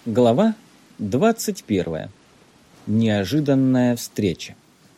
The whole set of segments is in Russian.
Глава 21. Неожиданная встреча.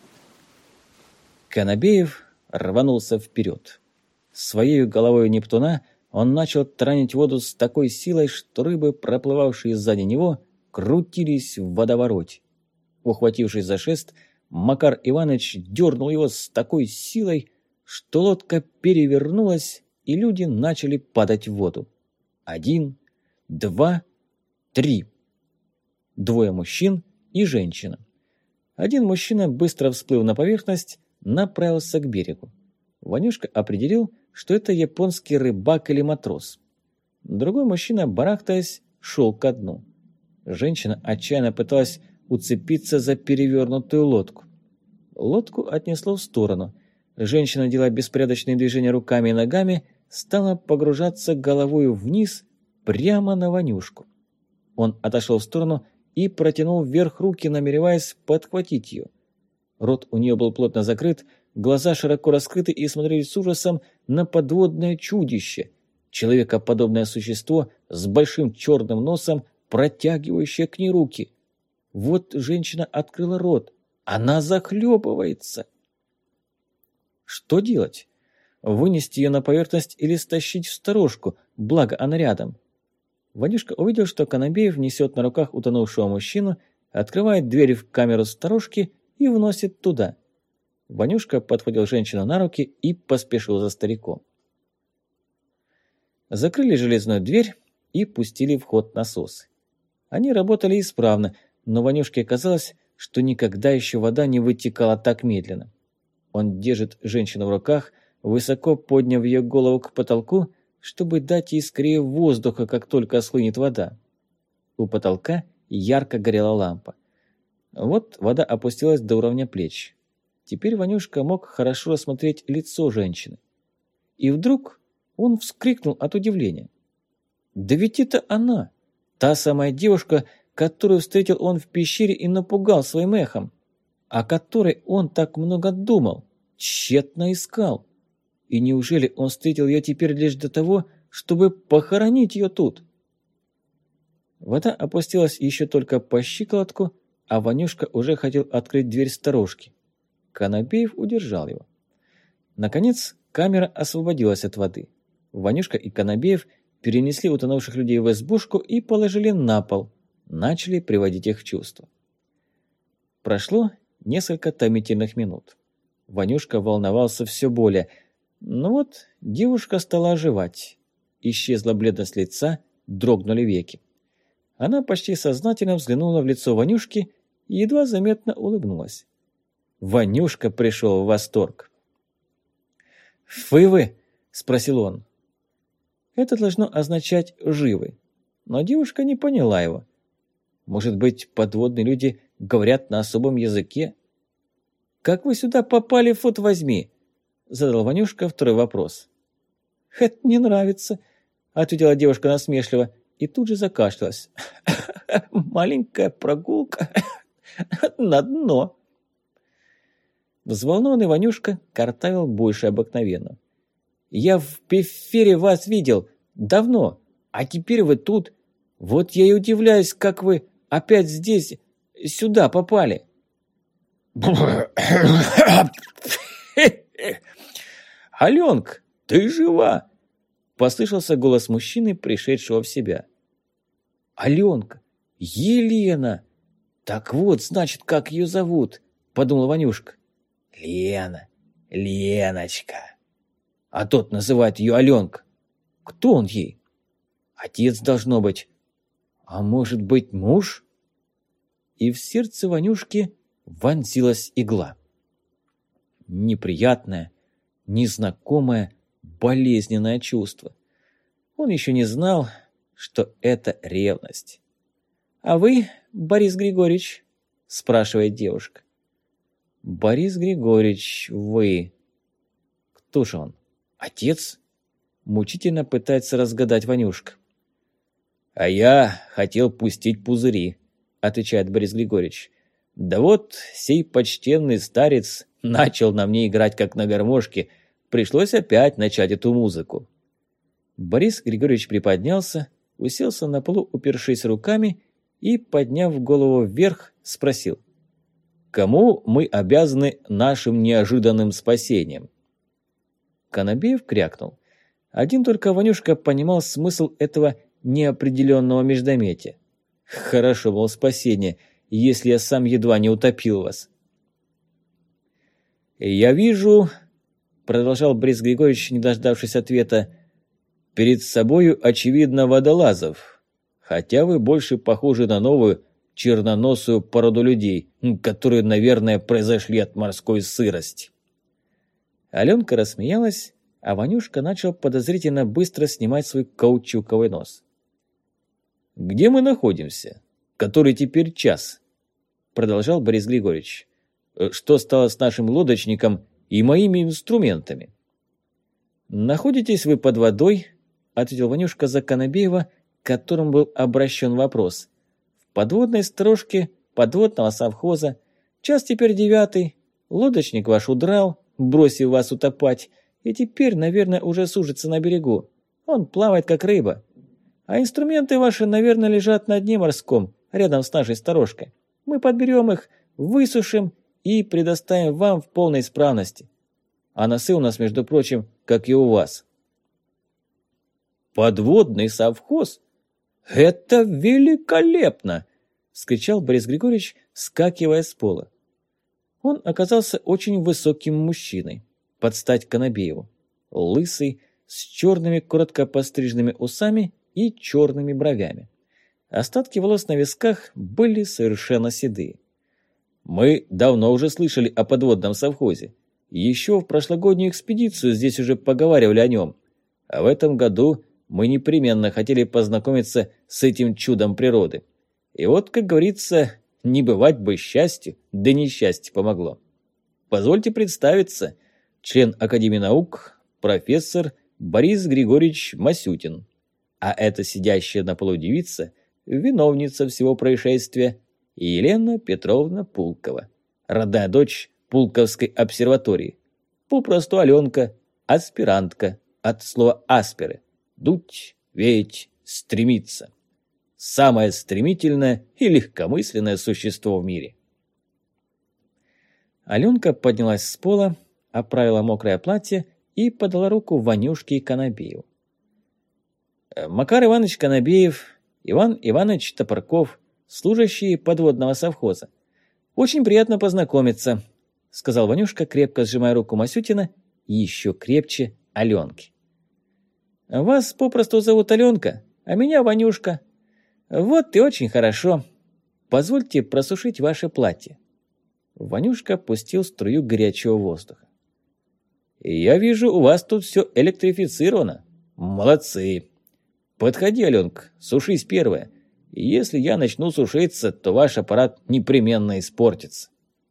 Канабеев рванулся вперед. Своей головой Нептуна он начал таранить воду с такой силой, что рыбы, проплывавшие сзади него, крутились в водовороте. Ухватившись за шест, Макар Иванович дернул его с такой силой, что лодка перевернулась, и люди начали падать в воду. 1, 2, 3. Двое мужчин и женщина. Один мужчина, быстро всплыв на поверхность, направился к берегу. Ванюшка определил, что это японский рыбак или матрос. Другой мужчина, барахтаясь, шел ко дну. Женщина отчаянно пыталась уцепиться за перевернутую лодку. Лодку отнесло в сторону. Женщина, делая беспорядочные движения руками и ногами, стала погружаться головой вниз прямо на Ванюшку. Он отошел в сторону и протянул вверх руки, намереваясь подхватить ее. Рот у нее был плотно закрыт, глаза широко раскрыты и смотрели с ужасом на подводное чудище, человекоподобное существо с большим черным носом, протягивающее к ней руки. Вот женщина открыла рот. Она захлебывается. Что делать? Вынести ее на поверхность или стащить в сторожку, благо она рядом? Ванюшка увидел, что Канабеев несет на руках утонувшего мужчину, открывает дверь в камеру сторожки и вносит туда. Ванюшка подхватил женщину на руки и поспешил за стариком. Закрыли железную дверь и пустили в ход насосы. Они работали исправно, но Ванюшке казалось, что никогда еще вода не вытекала так медленно. Он держит женщину в руках, высоко подняв ее голову к потолку, чтобы дать ей скорее воздуха, как только схлынет вода. У потолка ярко горела лампа. Вот вода опустилась до уровня плеч. Теперь Ванюшка мог хорошо рассмотреть лицо женщины. И вдруг он вскрикнул от удивления. Да ведь это она, та самая девушка, которую встретил он в пещере и напугал своим эхом, о которой он так много думал, тщетно искал. И неужели он встретил ее теперь лишь для того, чтобы похоронить ее тут? Вода опустилась еще только по щиколотку, а Ванюшка уже хотел открыть дверь сторожки. Канабеев удержал его. Наконец камера освободилась от воды. Ванюшка и Канабеев перенесли утонувших людей в избушку и положили на пол, начали приводить их в чувство. Прошло несколько томительных минут. Ванюшка волновался все более. Но вот девушка стала оживать. Исчезла бледность лица, дрогнули веки. Она почти сознательно взглянула в лицо Ванюшки и едва заметно улыбнулась. Ванюшка пришел в восторг. «Вы?» – спросил он. Это должно означать «живы». Но девушка не поняла его. Может быть, подводные люди говорят на особом языке? «Как вы сюда попали, фут возьми?» – задал Ванюшка второй вопрос. «Это не нравится», – ответила девушка насмешливо и тут же закашлялась. «Маленькая прогулка на дно». Взволнованный Ванюшка картавил больше обыкновенно. «Я в пещере вас видел давно, а теперь вы тут. Вот я и удивляюсь, как вы опять здесь, сюда попали». «Аленка, ты жива?» – послышался голос мужчины, пришедшего в себя. «Аленка! Елена! Так вот, значит, как ее зовут?» – подумал Ванюшка. «Лена! Леночка!» А тот называет ее Аленка. Кто он ей? Отец должно быть. А может быть, муж? И в сердце Ванюшки вонзилась игла. Неприятное, незнакомое, болезненное чувство. Он еще не знал, что это ревность. «А вы, Борис Григорьевич?» – спрашивает девушка. «Борис Григорьевич, вы...» Кто же он? Отец? Мучительно пытается разгадать Ванюшка. «А я хотел пустить пузыри», – отвечает Борис Григорьевич. «Да вот сей почтенный старец начал на мне играть как на гармошке. Пришлось опять начать эту музыку». Борис Григорьевич приподнялся, уселся на полу, упершись руками, и, подняв голову вверх, спросил: «Кому мы обязаны нашим неожиданным спасением?» Конобеев крякнул. Один только Ванюшка понимал смысл этого неопределенного междометия. «Хорошо, мол, спасение, если я сам едва не утопил вас». «Я вижу», — продолжал Борис Григорьевич, не дождавшись ответа, «перед собою, очевидно, водолазов, хотя вы больше похожи на новую черноносую породу людей, которые, наверное, произошли от морской сырости». Аленка рассмеялась, а Ванюшка начал подозрительно быстро снимать свой каучуковый нос. «Где мы находимся? Который теперь час?» — продолжал Борис Григорьевич. «Что стало с нашим лодочником и моими инструментами?» «Находитесь вы под водой», — ответил Ванюшка за Конобеева, к которому был обращен вопрос. «В подводной сторожке подводного совхоза. Час теперь 9. Лодочник ваш удрал, бросив вас утопать, и теперь, наверное, уже сужится на берегу. Он плавает, как рыба. А инструменты ваши, наверное, лежат на дне морском, рядом с нашей сторожкой. Мы подберем их, высушим и предоставим вам в полной исправности. А носы у нас, между прочим, как и у вас». «Подводный совхоз? Это великолепно!» — вскричал Борис Григорьевич, вскакивая с пола. Он оказался очень высоким мужчиной, под стать Конобееву, лысый, с черными коротко постриженными усами и черными бровями. Остатки волос на висках были совершенно седые. «Мы давно уже слышали о подводном совхозе. Еще в прошлогоднюю экспедицию здесь уже поговаривали о нем. А в этом году мы непременно хотели познакомиться с этим чудом природы. И вот, как говорится, не бывать бы счастью, да несчастье помогло. Позвольте представиться, член Академии наук, профессор Борис Григорьевич Масютин. А это сидящая на полу девица, виновница всего происшествия, Елена Петровна Пулкова, родная дочь Пулковской обсерватории. Попросту Аленка, аспирантка, от слова «аспиры» – дуть, веять, стремиться. Самое стремительное и легкомысленное существо в мире. Аленка поднялась с пола, оправила мокрое платье и подала руку Ванюшке и Конобееву. «Макар Иванович Конобеев, Иван Иванович Топорков, служащие подводного совхоза. Очень приятно познакомиться», — сказал Ванюшка, крепко сжимая руку Масютина и еще крепче Аленки. «Вас попросту зовут Аленка, а меня Ванюшка. Вот и очень хорошо. Позвольте просушить ваше платье». Ванюшка пустил струю горячего воздуха. «Я вижу, у вас тут все электрифицировано. Молодцы. Подходи, Аленка, сушись первая. Если я начну сушиться, то ваш аппарат непременно испортится».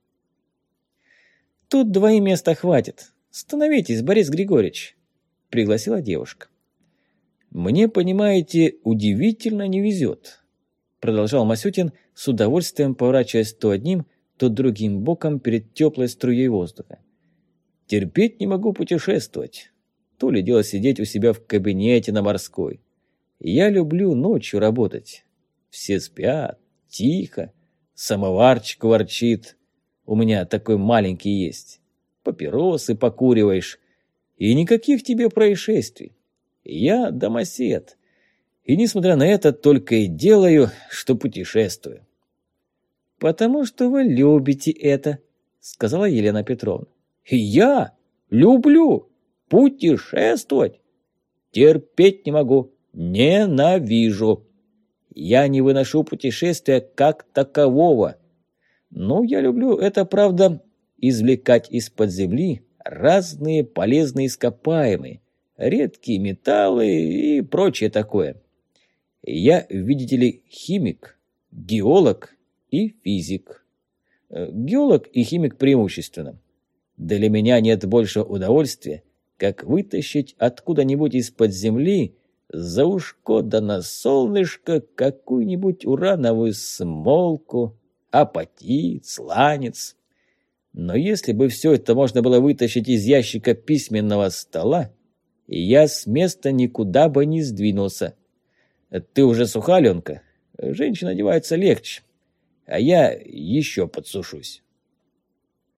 «Тут 2 места хватит. Становитесь, Борис Григорьевич», — пригласила девушка. «Мне, понимаете, удивительно не везет», — продолжал Масютин, с удовольствием поворачиваясь то одним, то другим боком перед теплой струей воздуха. «Терпеть не могу путешествовать. То ли дело сидеть у себя в кабинете на Морской. Я люблю ночью работать. Все спят, тихо, самоварчик ворчит. У меня такой маленький есть. Папиросы покуриваешь. И никаких тебе происшествий. Я домосед. И несмотря на это, только и делаю, что путешествую». «Потому что вы любите это», — сказала Елена Петровна. «Я люблю путешествовать? Терпеть не могу, ненавижу. Я не выношу путешествия как такового. Но я люблю, это правда, извлекать из-под земли разные полезные ископаемые, редкие металлы и прочее такое. Я, видите ли, химик, геолог и физик. Геолог и химик преимущественно. Для меня нет больше удовольствия, как вытащить откуда-нибудь из-под земли за ушко да на солнышко какую-нибудь урановую смолку, апатит, сланец. Но если бы все это можно было вытащить из ящика письменного стола, я с места никуда бы не сдвинулся. Ты уже суха, Аленка? Женщина одевается легче, а я еще подсушусь.